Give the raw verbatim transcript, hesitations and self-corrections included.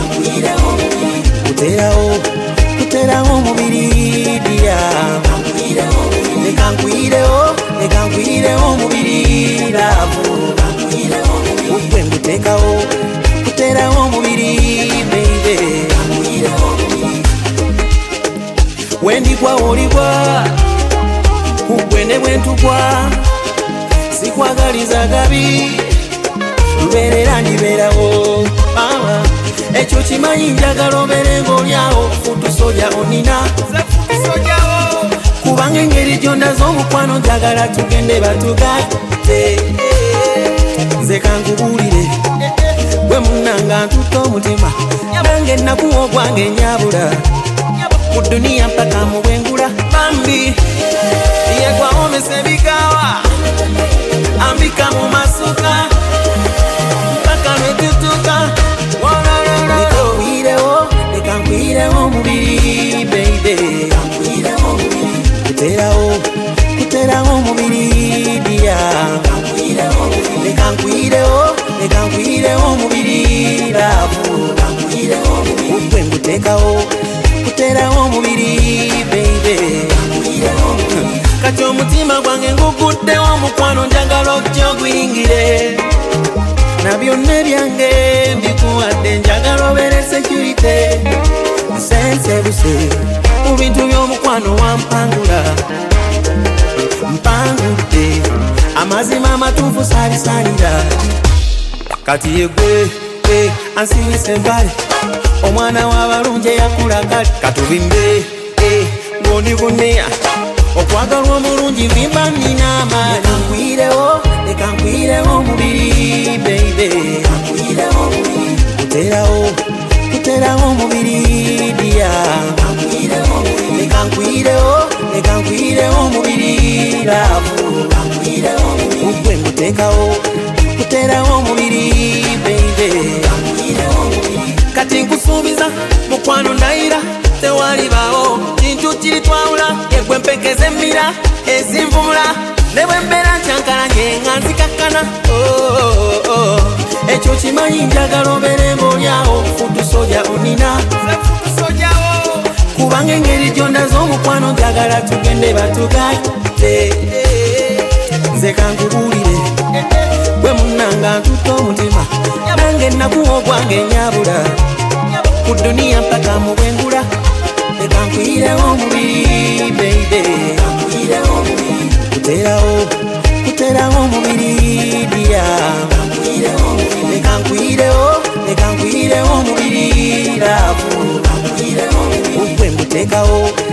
kuterawo kuterawo mubiri dia nekankuirewo nekankuirewo mubiri lavu ukwe ngutekawo kuterawo mubiri baby wendikwa olikwa kugwene bwentukwa sikwagaliza gabi luberera ndiberawo mama ekyo kimanyi njagala obeere ng'olyawo futu soja onina kubanga engeri gyonna z'omukwano njagala tugende batugate nze kankubuulire gwe munnanga ntutta omutima nange nnakuwa ogwange nyabula mu duniya mpaka mu bwengula bambi yegwawomesa ebikawa ambika mu masuka mpaka lwetutuka nekankuirewo nekankuirewo mubiri baby kuterawo kuterawo mubiri dia nekankuirewo nekankuirewo mubiri lavu ukwe ngutekawo kuterawo mubiri baby kati omutima gwange nguguddewo mukwano njagala ojja oguyingire na byonna ebyange mbikuwadde njagala obeere security nsensebuse mu bintu by'omukwano wampangula mpangudde amazima amatuufu saalisalira kati yegwe ansirise empale omwana w'abalungi eyakula kale katubimbe ng'ondi buneya okwagalwa omulungi vimba nina amaanyi nekankuirewo nekankuirewo mubiri baby kuterawo kuterawo mubiri dia nekankuirewo nekankuirewo mubiri lavu ukwe ngutekawo kuterawo mubiri baby kati nkusuubiza mukwano ndayira tewalibaawo kintu kiri twawula yegwe mpekeze emmira ezinvumula ne bwe mbeera nkyankala ngenga nzikakkana ekyo kimanyi njagala obeere ng'olyawo futu soja onina kubanga engeri gyonna z'omukwano njagala tugende batugate nze kankubuulire gwe munnanga ntutta omutima nange nnakuwa ogwange nyabula mu duniya mpaka mu bwengula nekankuirewo mubiri baby kuterawo kuterawo mubiri dia nekankuirewo nekankuirewo mubiri lavu ukwe ngutekawo